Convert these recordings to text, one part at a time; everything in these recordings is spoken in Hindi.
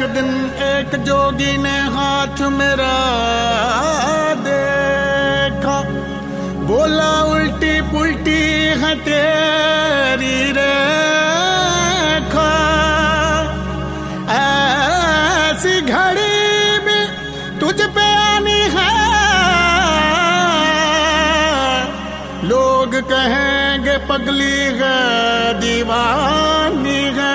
दिन एक जोगी ने हाथ मेरा देखा, बोला उल्टी पुल्टी है तेरी रेखा। ऐसी घड़ी भी तुझ पे आनी है, लोग कहेंगे पगली है दीवानी है।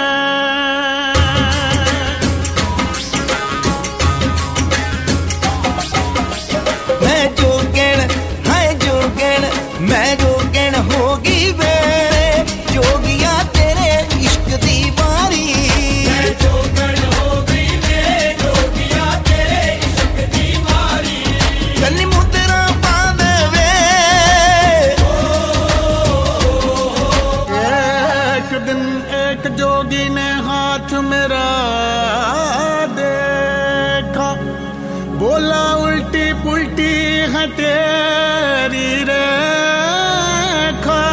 मैं जोगण होगी वेरे जोगिया तेरे इश्क दी बारी। मैं जोगण होगी वेरे जोगिया तेरे इश्क दी बारी। कन्नी मुद्रा पा देवे। एक दिन एक जोगी ने हाथ मेरा देखा, बोला उल्टी पुल्टी है तेरी रेखा।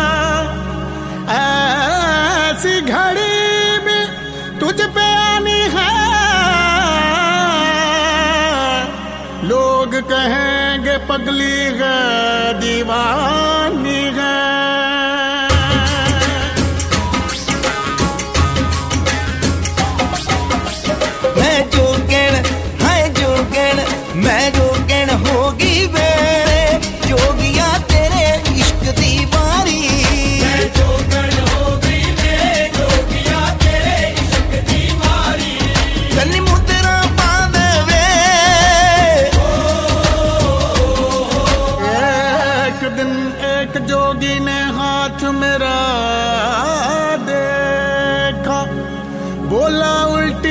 ऐसी घड़ी भी तुझ पे आनी है, लोग कहेंगे पगली है दीवानी है। मैं जोगण होगी वेरे जोगिया तेरे इश्क दी बारी। मैं जोगण होगी वेरे जोगिया तेरे इश्क दी बारी। कन्नी मुद्रा पा देवे। एक दिन एक जोगी ने हाथ मेरा देखा, बोला उल्टी